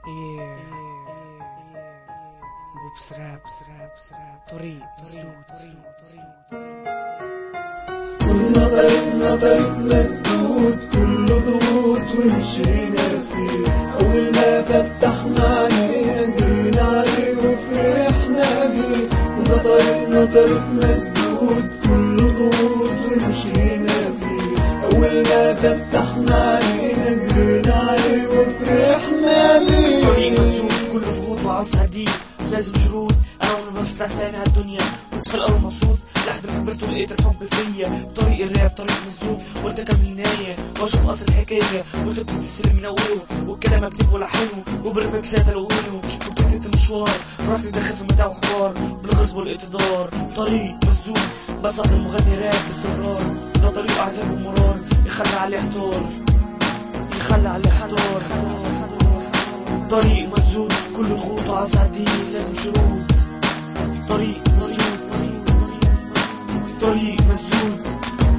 بوبس راب طريق كنا طريقنا طريق مسدود، كله ضغوط ومشينا فيه. أول ما فتحنا عليه جرينا عليه وفرحنا بيه. كنا طريقنا طريق مسدود، كله ضغوط ومشينا فيه. أول ما فتحنا عليه جرينا عليه وفرحنا بيه. طريق مسدود كله ضغوط وعصا حديد، لازم شروط. أنا وأنا فتحت عيني عالدنيا، كنت في الأول مبسوط لحد ما كبرت ولقيت الحب فيا. طريق الراب طريق مسدود، قلت اكمل النهاية واشوف اصل الحكاية. قلت ابتدي السلم من اوله والكلام اكتبه والحنه وبرمكسات الونه. وابتديت المشوار رحت داخل في متاع وحوار بالغصب والاقتدار. طريق مسدود بسط المغني راب باستمرار، ده طريق عذاب ومرار يخلي عليه احتار. طريق مسدود كله ضغوط وعصا حديد، لازم شروط. طريق مسدود طريق مسدود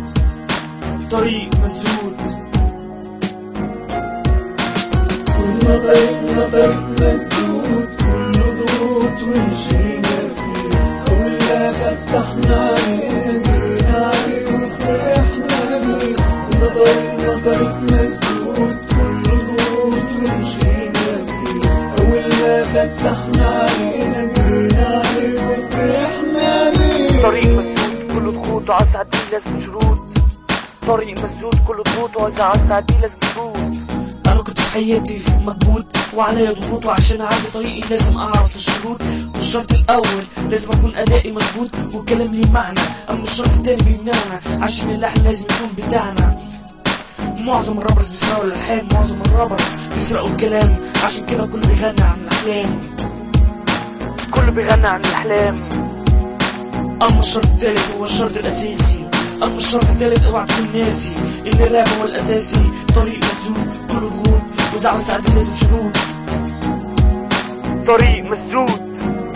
كنا طريقنا طريق مسدود، كله ضغوط ومشينا فيه. أول ما فتحنا عليه جرينا عليه وفرحنا بيه. كنا طريقنا طريق مسدود، كله ضغوط ومشينا فيه. أول ما فتحنا عليه جرينا عليه وفرحنا بيه. طريق مسدود كله ضغوط وعصا حديد، لازم شروط. طريق مسدود كله ضغوط وعصا حديد، لازم شروط. انا كنت في حياتي مكبوت وعليا ضغوط، وعشان اعدي طريقي لازم اعرف الشروط. والشرط الاول لازم اكون ادائي مظبوط والكلام ليه معنى، اما الشرط التاني بيمنعنا عشان اللحن لازم يكون بتاعنا. معظم الرابرز بيسرقوا الالحان، معظم الرابرز بيسرقوا الكلام، عشان كده كله بيغني عن الاحلام. اما الشرط التالت هو الشرط الاساسي، اما الشرط التالت اوعى تكون ناسي ان الراب هو الاساسي. طريق مسدود كله ضغوط وزعل سعد لازم شروط. طريق مسدود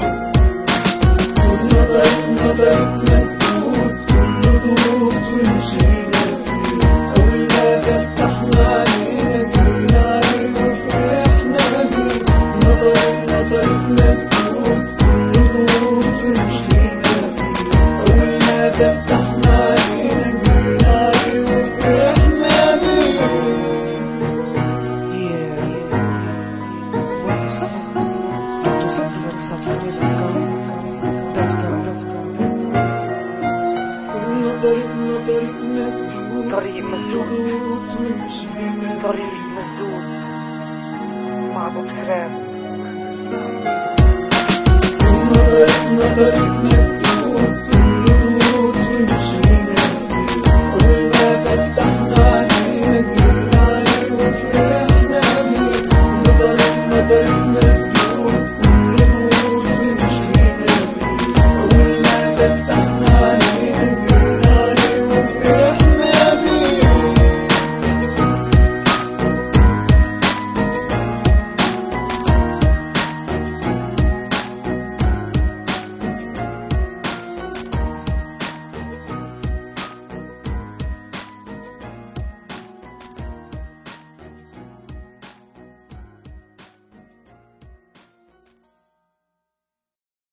كنا طريقنا طريق مسدود، كله ضغوط ومشينا فيه. أول ما فتحنا عليه جرينا عليه وفرحنا بيه. كنا طريقنا طريق مسدود، كله ضغوط ومشينا فيه. أول ما فتحنا عليه جرينا عليه وفرحنا بيه. طريق مسدود مع بوبس راب. طريق مسدود